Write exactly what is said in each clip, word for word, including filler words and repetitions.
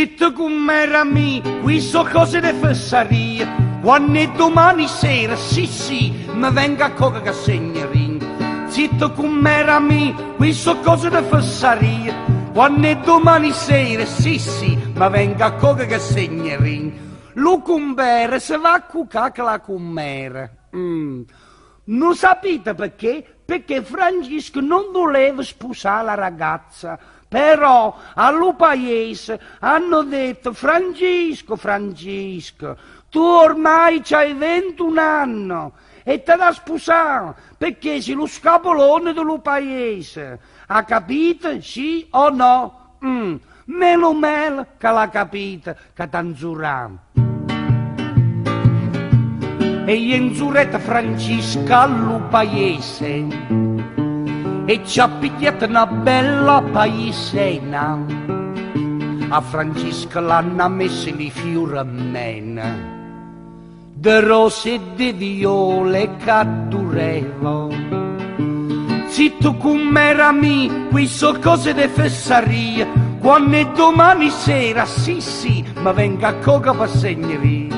Zitto com'era mi, qui so cose di fesseria. Quando è domani sera, sì sì, mi venga a coca che segnerin. Zitto com'era mi, qui so cose di fesseria. Quando è domani sera, sì sì, mi venga a coca che segnerin. Lo cumbere se va a cucà che la cummere. Mm. Non sapete perché? Perché Francesco non voleva sposare la ragazza. Però allo paese hanno detto: Francesco, Francesco, tu ormai c'hai ventuno anni e te da sposare perché sei lo scapolone dello paese. Ha capito? Sì o no? Mm. Meno meno che l'ha capito, che t'anzuramo. E inzuretta Francesca allo paese e ci ha pigliato una bella paesena. A Francesca l'hanno messo i fiori a mena, de rose e di viole che durevo. Zitto com'era mi, qui so cose di fesseria. Quando è domani sera, sì sì, ma venga a coca per segneria.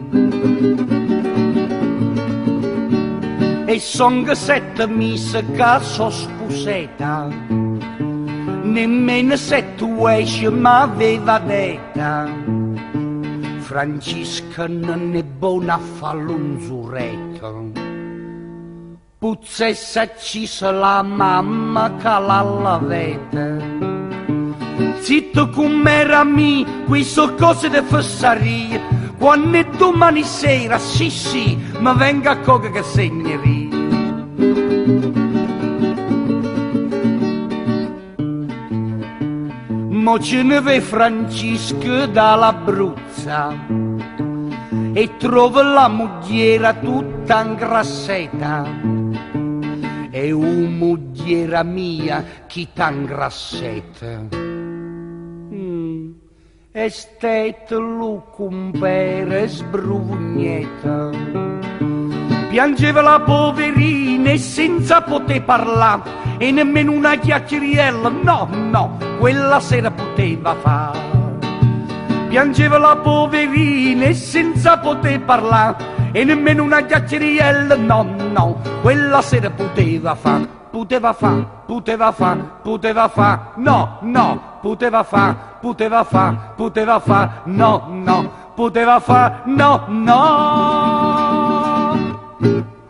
E son che sette mesi che so sposata, nemmeno sette uesci m'aveva detta. Francesca non è buona a fare l'unzuretto, puzzessa ci sa la mamma che la lavetta. Zitto com'era mi, qui so cose di fesseria. Quando è domani sera, sì sì, ma venga a coca che segneria. Mo ce ne ve Francesco dall'Abruzza e trova la mogliera tutta ingrassata. E una mogliera mia chi t'ingrasseta. E stette lo compere sbrugnetta. Piangeva la poverina e senza poter parlare, e nemmeno una chiacchieriella, no, no, quella sera poteva fare. Piangeva la poverina e senza poter parlare, e nemmeno una chiacchieriella, no, no, quella sera poteva fare. Poteva fa, poteva fa, poteva fa, no, no, poteva fa, poteva fa, poteva fa, no, no, poteva fa, no, no.